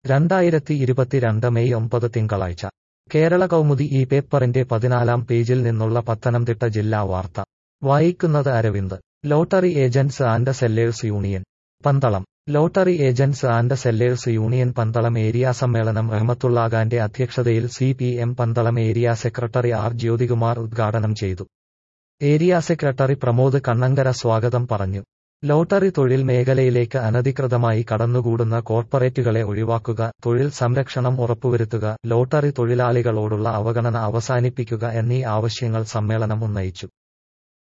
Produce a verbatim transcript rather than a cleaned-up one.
രണ്ടായിരത്തി ഇരുപത്തിരണ്ട് മെയ് ഒമ്പത് തിങ്കളാഴ്ച കേരള കൗമുദി ഈ പേപ്പറിന്റെ പതിനാലാം പേജിൽ നിന്നുള്ള പത്തനംതിട്ട ജില്ലാ വാർത്ത വായിക്കുന്നത് Aravind. Lottery agents and sellers union Pandalam. Lottery agents and sellers union Pandalam area സമ്മേളനം റഹ്മത്തുള്ളാഖാന്റെ അധ്യക്ഷതയിൽ C P M Pandalam area secretary R Jyothikumar ഉദ്ഘാടനം ചെയ്തു. ഏരിയ സെക്രട്ടറി പ്രമോദ് കണ്ണങ്കര സ്വാഗതം പറഞ്ഞു. ലോട്ടറി തൊഴിൽ മേഖലയിലേക്ക് അനധികൃതമായി കടന്നുകൂടുന്ന കോർപ്പറേറ്റുകളെ ഒഴിവാക്കുക, തൊഴിൽ സംരക്ഷണം ഉറപ്പുവരുത്തുക, ലോട്ടറി തൊഴിലാളികളോടുള്ള അവഗണന അവസാനിപ്പിക്കുക എന്നീ ആവശ്യങ്ങൾ സമ്മേളനം ഉന്നയിച്ചു.